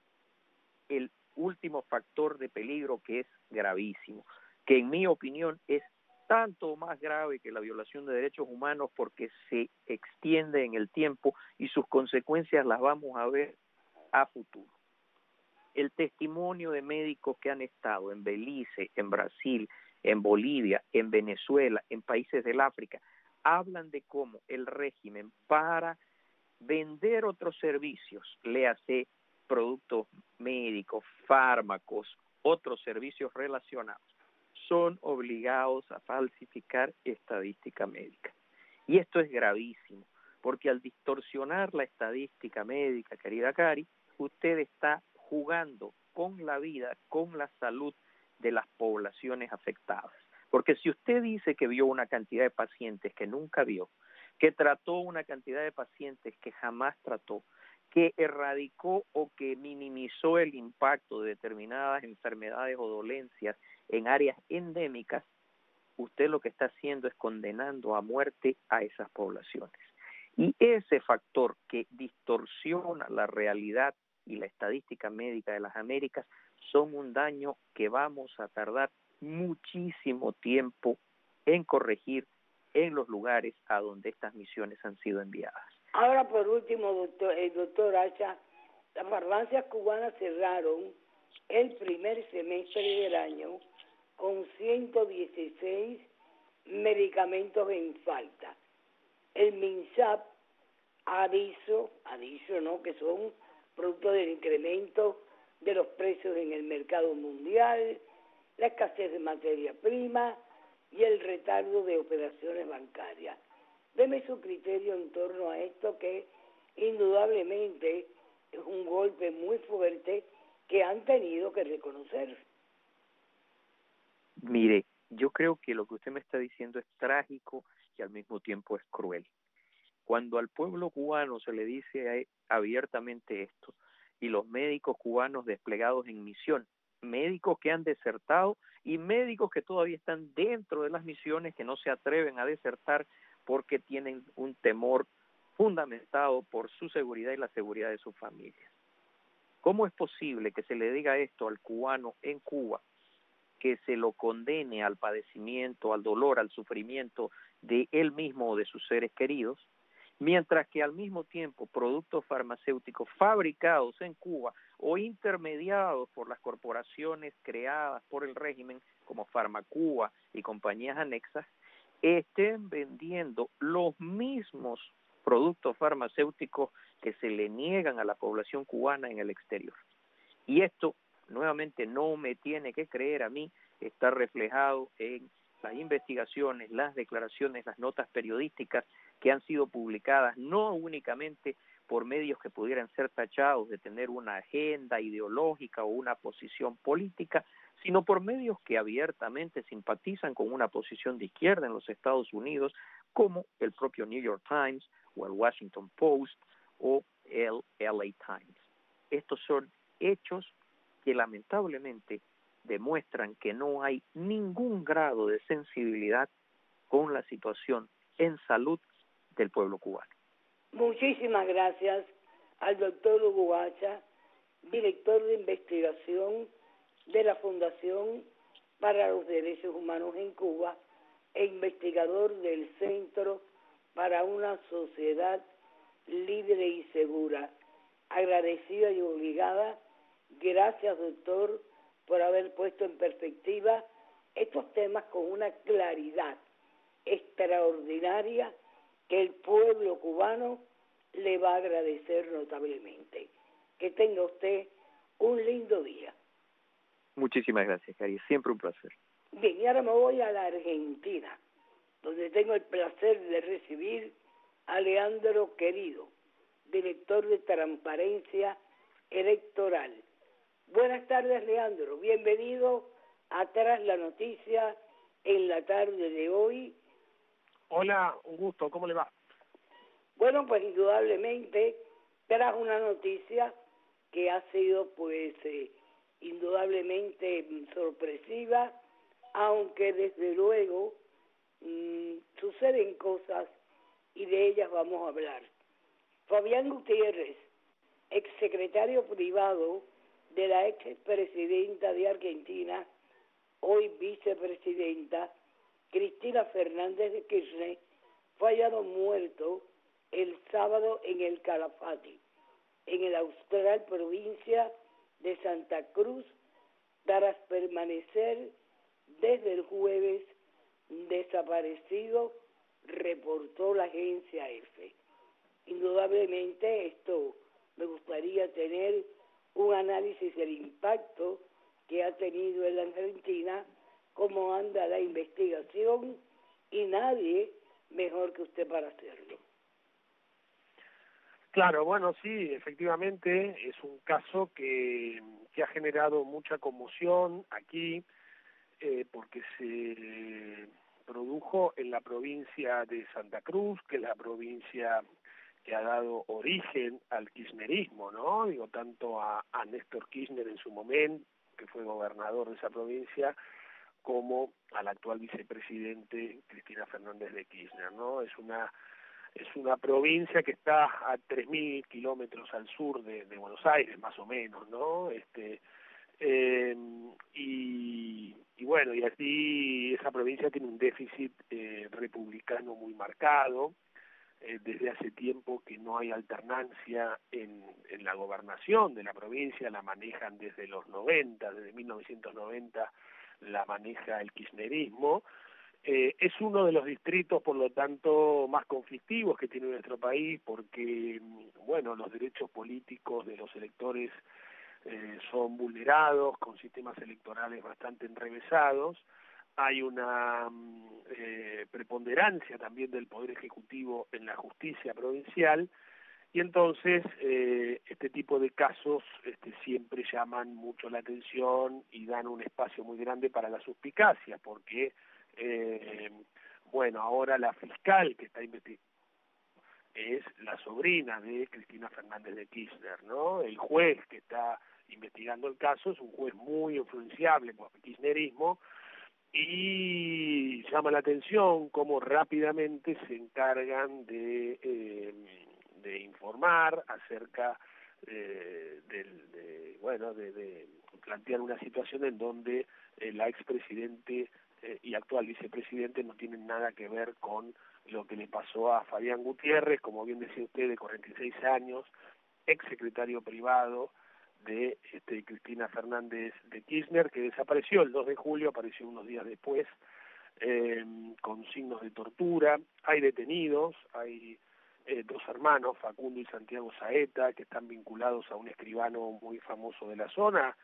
el último factor de peligro, que es gravísimo, que en mi opinión es tanto más grave que la violación de derechos humanos porque se extiende en el tiempo y sus consecuencias las vamos a ver a futuro. El testimonio de médicos que han estado en Belice, en Brasil, en Bolivia, en Venezuela, en países del África, hablan de cómo el régimen, para vender otros servicios, le hace productos médicos, fármacos, otros servicios relacionados, son obligados a falsificar estadística médica. Y esto es gravísimo, porque al distorsionar la estadística médica, querida Cari, usted está jugando con la vida, con la salud de las poblaciones afectadas. Porque si usted dice que vio una cantidad de pacientes que nunca vio, que trató una cantidad de pacientes que jamás trató, que erradicó o que minimizó el impacto de determinadas enfermedades o dolencias en áreas endémicas, usted lo que está haciendo es condenando a muerte a esas poblaciones. Y ese factor que distorsiona la realidad y la estadística médica de las Américas son un daño que vamos a tardar muchísimo tiempo en corregir en los lugares a donde estas misiones han sido enviadas. Ahora, por último, doctor, el doctor Acha, las farmacias cubanas cerraron el primer semestre del año con ciento dieciséis medicamentos en falta. El MINSAP ha dicho, ha dicho, ¿no?, que son producto del incremento de los precios en el mercado mundial, la escasez de materia prima y el retardo de operaciones bancarias. Deme su criterio en torno a esto, que indudablemente es un golpe muy fuerte que han tenido que reconocer. Mire, yo creo que lo que usted me está diciendo es trágico y al mismo tiempo es cruel. Cuando al pueblo cubano se le dice abiertamente esto, y los médicos cubanos desplegados en misión, médicos que han desertado y médicos que todavía están dentro de las misiones, que no se atreven a desertar porque tienen un temor fundamentado por su seguridad y la seguridad de sus familias. ¿Cómo es posible que se le diga esto al cubano en Cuba, que se lo condene al padecimiento, al dolor, al sufrimiento de él mismo o de sus seres queridos, mientras que al mismo tiempo productos farmacéuticos fabricados en Cuba o intermediados por las corporaciones creadas por el régimen como Farmacuba y compañías anexas estén vendiendo los mismos productos farmacéuticos que se le niegan a la población cubana en el exterior? Y esto, nuevamente, no me tiene que creer a mí, está reflejado en las investigaciones, las declaraciones, las notas periodísticas que han sido publicadas no únicamente por medios que pudieran ser tachados de tener una agenda ideológica o una posición política, sino por medios que abiertamente simpatizan con una posición de izquierda en los Estados Unidos, como el propio New York Times o el Washington Post o el L A Times. Estos son hechos que lamentablemente demuestran que no hay ningún grado de sensibilidad con la situación en salud del pueblo cubano. Muchísimas gracias al doctor Hugo Bacha, director de investigación de la Fundación para los Derechos Humanos en Cuba e investigador del Centro para una Sociedad Libre y Segura. Agradecida y obligada. Gracias, doctor, por haber puesto en perspectiva estos temas con una claridad extraordinaria que el pueblo cubano le va a agradecer notablemente. Que tenga usted un lindo día. Muchísimas gracias, Cari. Siempre un placer. Bien, y ahora me voy a la Argentina, donde tengo el placer de recibir a Leandro Querido, director de Transparencia Electoral. Buenas tardes, Leandro. Bienvenido a Tras la Noticia en la tarde de hoy. Hola, un gusto. ¿Cómo le va? Bueno, pues indudablemente tras una noticia que ha sido, pues, eh, indudablemente sorpresiva, aunque desde luego mmm, suceden cosas y de ellas vamos a hablar. Fabián Gutiérrez, exsecretario privado de la expresidenta de Argentina, hoy vicepresidenta, Cristina Fernández de Kirchner, fue hallado muerto el sábado en el Calafate, en la austral provincia de Santa Cruz, tras permanecer desde el jueves desaparecido, reportó la agencia EFE. Indudablemente esto me gustaría tener un análisis del impacto que ha tenido en la Argentina, cómo anda la investigación, y nadie mejor que usted para hacerlo. Claro, bueno, sí, efectivamente es un caso que, que ha generado mucha conmoción aquí, eh, porque se produjo en la provincia de Santa Cruz, que es la provincia que ha dado origen al kirchnerismo, ¿no? Digo, tanto a, a Néstor Kirchner en su momento, que fue gobernador de esa provincia, como al actual vicepresidente Cristina Fernández de Kirchner, ¿no? Es una es una provincia que está a tres mil kilómetros al sur de, de Buenos Aires, más o menos, ¿no? Este eh, y, y bueno, y así esa provincia tiene un déficit eh, republicano muy marcado. Eh, desde hace tiempo que no hay alternancia en, en la gobernación de la provincia, la manejan desde los noventa, desde mil novecientos noventa la maneja el kirchnerismo. Eh, es uno de los distritos, por lo tanto, más conflictivos que tiene nuestro país, porque, bueno, los derechos políticos de los electores eh, son vulnerados, con sistemas electorales bastante enrevesados. Hay una eh, preponderancia también del Poder Ejecutivo en la justicia provincial, y entonces eh, este tipo de casos este, siempre llaman mucho la atención y dan un espacio muy grande para la suspicacia, porque, eh, bueno, ahora la fiscal que está investigando es la sobrina de Cristina Fernández de Kirchner, ¿no? El juez que está investigando el caso es un juez muy influenciable por el kirchnerismo, y llama la atención cómo rápidamente se encargan de, eh, de informar acerca eh, del, de, bueno, de, de plantear una situación en donde eh, la expresidente eh, y actual vicepresidente no tienen nada que ver con lo que le pasó a Fabián Gutiérrez, como bien decía usted, de cuarenta y seis años, ex secretario privado de este, Cristina Fernández de Kirchner, que desapareció el dos de julio, apareció unos días después, eh, con signos de tortura. Hay detenidos, hay eh, dos hermanos, Facundo y Santiago Saeta, que están vinculados a un escribano muy famoso de la zona,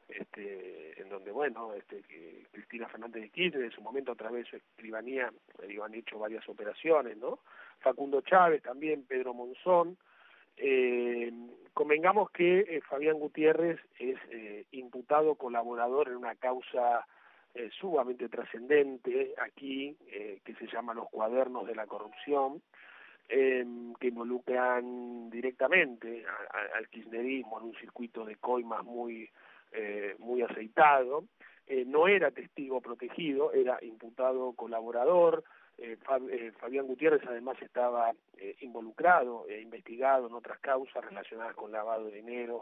este, en donde, bueno, este, que Cristina Fernández de Kirchner en su momento a través de su escribanía eh, han hecho varias operaciones, ¿no? Facundo Chávez también, Pedro Monzón. Eh, convengamos que eh, Fabián Gutiérrez es eh, imputado colaborador en una causa eh, sumamente trascendente aquí, eh, que se llama Los Cuadernos de la Corrupción, eh, que involucran directamente a, a, al kirchnerismo en un circuito de coimas muy, eh, muy aceitado. Eh, no era testigo protegido, era imputado colaborador. Eh, Fab, eh, Fabián Gutiérrez además estaba eh, involucrado e investigado en otras causas relacionadas con lavado de dinero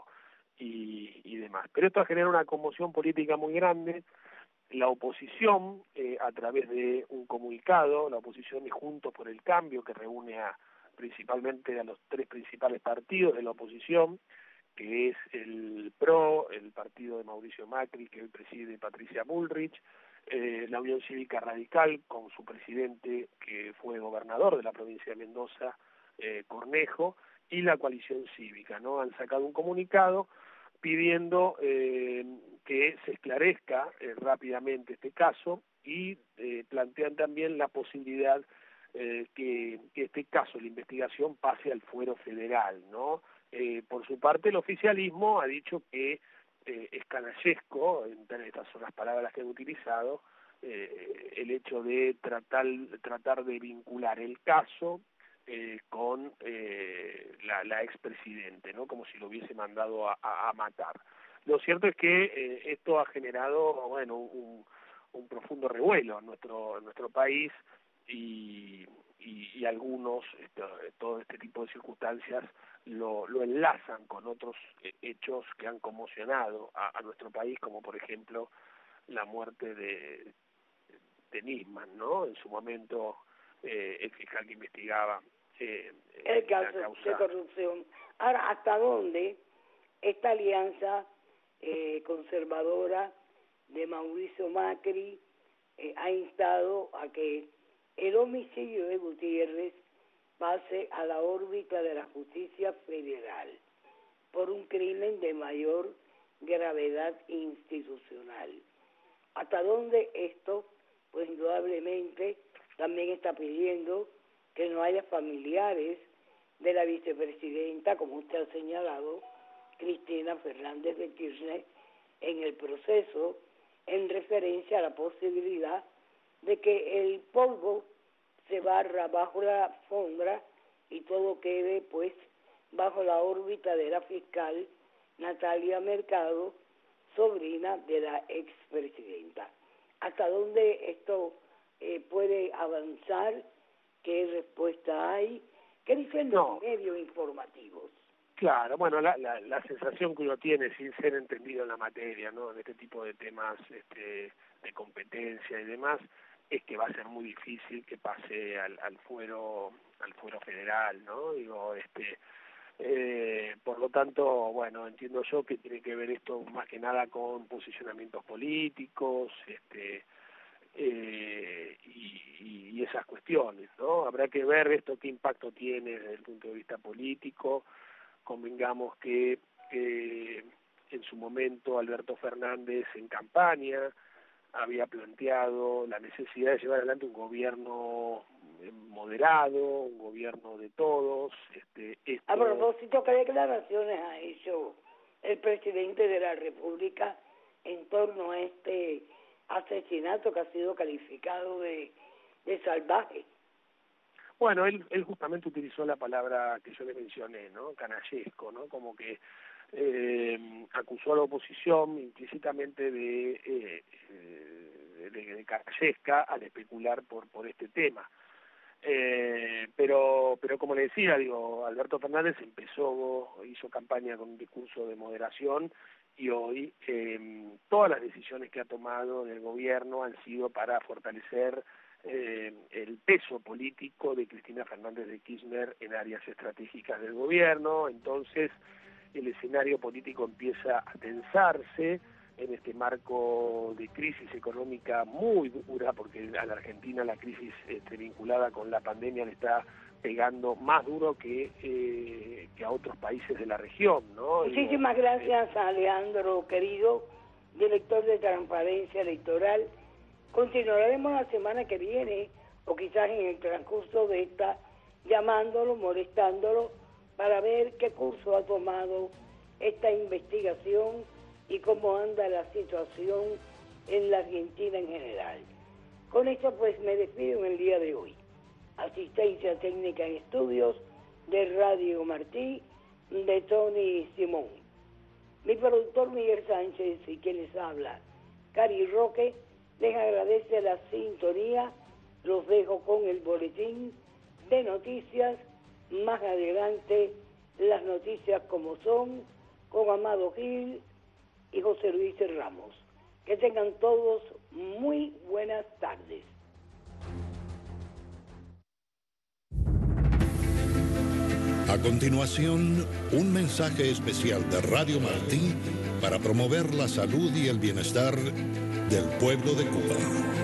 y, y demás. Pero esto ha generado una conmoción política muy grande. La oposición, eh, a través de un comunicado, la oposición es Juntos por el Cambio, que reúne a, principalmente a los tres principales partidos de la oposición, que es el P R O, el partido de Mauricio Macri, que hoy preside Patricia Bullrich, eh, la Unión Cívica Radical, con su presidente, que fue gobernador de la provincia de Mendoza, eh, Cornejo, y la coalición cívica, ¿no? Han sacado un comunicado pidiendo eh, que se esclarezca eh, rápidamente este caso, y eh, plantean también la posibilidad eh, que, que este caso, la investigación, pase al fuero federal, ¿no? Eh, por su parte, el oficialismo ha dicho que eh, es canallesco, estas son las palabras que han utilizado, eh, el hecho de tratar, tratar de vincular el caso eh, con eh, la, la expresidente, ¿no? Como si lo hubiese mandado a, a, a matar. Lo cierto es que eh, esto ha generado, bueno, un, un profundo revuelo en nuestro, en nuestro país, y, y, y algunos, esto, todo este tipo de circunstancias lo, lo enlazan con otros eh, hechos que han conmocionado a, a nuestro país, como por ejemplo la muerte de, de Nisman, ¿no? En su momento eh, el fiscal que investigaba eh, el caso la causa de corrupción. Ahora, ¿hasta dónde esta alianza eh, conservadora de Mauricio Macri eh, ha instado a que el homicidio de Gutiérrez pase a la órbita de la justicia federal por un crimen de mayor gravedad institucional? ¿Hasta dónde esto, pues indudablemente, también está pidiendo que no haya familiares de la vicepresidenta, como usted ha señalado, Cristina Fernández de Kirchner, en el proceso, en referencia a la posibilidad de que el polvo se barra bajo la alfombra y todo quede pues bajo la órbita de la fiscal Natalia Mercado, sobrina de la expresidenta? ¿Hasta dónde esto eh, puede avanzar? ¿Qué respuesta hay? ¿Qué dicen los no. medios informativos? Claro, bueno, la, la, la sensación que uno tiene sin ser entendido en la materia, ¿no? En este tipo de temas este, de competencia y demás, es que va a ser muy difícil que pase al, al fuero al fuero federal, ¿no? Digo, este, eh, por lo tanto, bueno, entiendo yo que tiene que ver esto más que nada con posicionamientos políticos, este, eh, y, y esas cuestiones, ¿no? Habrá que ver esto qué impacto tiene desde el punto de vista político. Convengamos que eh, en su momento Alberto Fernández en campaña había planteado la necesidad de llevar adelante un gobierno moderado, un gobierno de todos. Este, esto... A propósito, ¿qué declaraciones ha hecho el presidente de la República en torno a este asesinato que ha sido calificado de, de salvaje? Bueno, él, él justamente utilizó la palabra que yo le mencioné, ¿no? Canallesco, ¿no? Como que eh, acusó a la oposición implícitamente de, eh, de, de, de canallesca al especular por, por este tema. Eh, pero pero como le decía, digo, Alberto Fernández empezó, hizo campaña con un discurso de moderación y hoy eh, todas las decisiones que ha tomado el gobierno han sido para fortalecer eh, el peso político de Cristina Fernández de Kirchner en áreas estratégicas del gobierno. Entonces el escenario político empieza a tensarse en este marco de crisis económica muy dura, porque a la Argentina la crisis este, vinculada con la pandemia le está pegando más duro que, eh, que a otros países de la región, ¿no? Muchísimas gracias a Alejandro, querido, director de Transparencia Electoral. Continuaremos la semana que viene, o quizás en el transcurso de esta, llamándolo, molestándolo, para ver qué curso ha tomado esta investigación y cómo anda la situación en la Argentina en general. Con esto pues me despido en el día de hoy. Asistencia técnica en estudios de Radio Martí, de Tony Simón. Mi productor Miguel Sánchez y quien les habla, Cari Roque, les agradece la sintonía. Los dejo con el boletín de noticias. Más adelante las noticias como son, con Amado Gil y José Luis Ramos. Que tengan todos muy buenas tardes. A continuación, un mensaje especial de Radio Martí para promover la salud y el bienestar del pueblo de Cuba.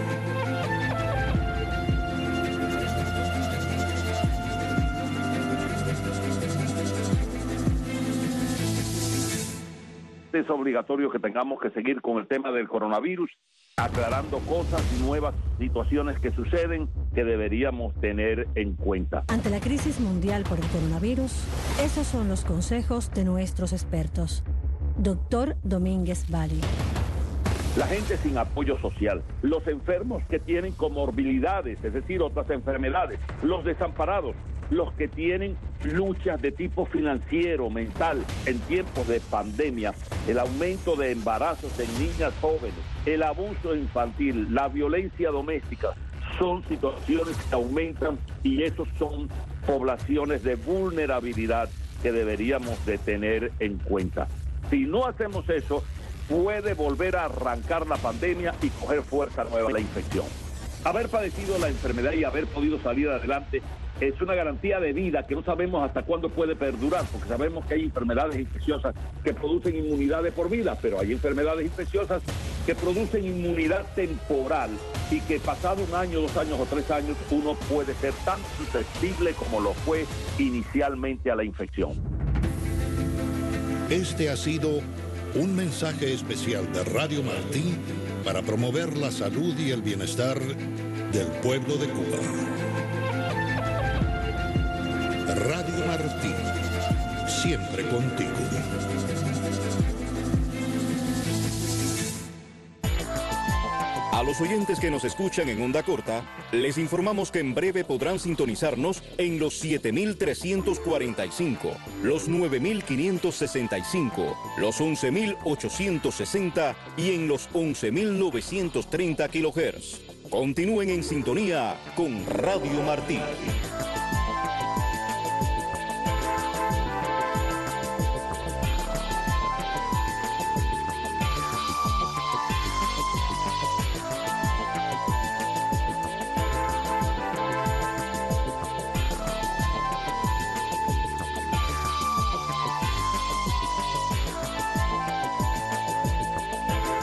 Es obligatorio que tengamos que seguir con el tema del coronavirus, aclarando cosas, nuevas situaciones que suceden que deberíamos tener en cuenta. Ante la crisis mundial por el coronavirus, esos son los consejos de nuestros expertos. Doctor Domínguez Bali. La gente sin apoyo social, los enfermos que tienen comorbilidades, es decir, otras enfermedades, los desamparados, los que tienen luchas de tipo financiero, mental, en tiempos de pandemia, el aumento de embarazos en niñas jóvenes, el abuso infantil, la violencia doméstica, son situaciones que aumentan y esos son poblaciones de vulnerabilidad que deberíamos de tener en cuenta. Si no hacemos eso, puede volver a arrancar la pandemia y coger fuerza nueva la infección. Haber padecido la enfermedad y haber podido salir adelante es una garantía de vida que no sabemos hasta cuándo puede perdurar, porque sabemos que hay enfermedades infecciosas que producen inmunidad de por vida, pero hay enfermedades infecciosas que producen inmunidad temporal y que pasado un año, dos años o tres años, uno puede ser tan susceptible como lo fue inicialmente a la infección. Este ha sido un mensaje especial de Radio Martí para promover la salud y el bienestar del pueblo de Cuba. Radio Martí, siempre contigo. A los oyentes que nos escuchan en onda corta, les informamos que en breve podrán sintonizarnos en los siete mil trescientos cuarenta y cinco, los nueve mil quinientos sesenta y cinco, los once mil ochocientos sesenta y en los once mil novecientos treinta kilohertz. Continúen en sintonía con Radio Martí.